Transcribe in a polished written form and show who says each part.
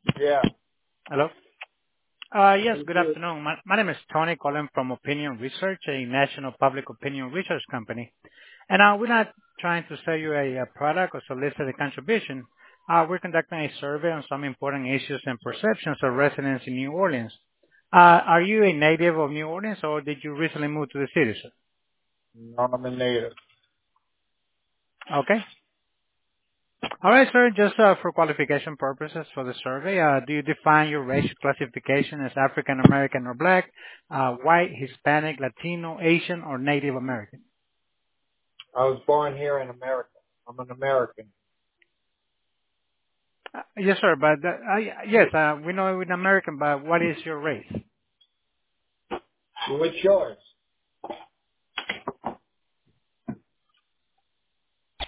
Speaker 1: Yeah.
Speaker 2: Hello. Yes,
Speaker 1: Who's
Speaker 2: good
Speaker 1: this?
Speaker 2: afternoon. My name is Tony, calling from Opinion Research, a national public opinion research company. And we're not trying to sell you a product or solicit a contribution. We're conducting a survey on some important issues and perceptions of residents in New Orleans. Are you a native of New Orleans, or did you recently move to the city, sir?
Speaker 1: Nominator.
Speaker 2: Okay. All right, sir. Just for qualification purposes for the survey, do you define your racial classification as African American or Black, white, Hispanic, Latino, Asian, or Native American?
Speaker 1: I was born here in America. I'm an American.
Speaker 2: Yes, sir. But yes, we know you're an American. But what is your race?
Speaker 1: What's yours?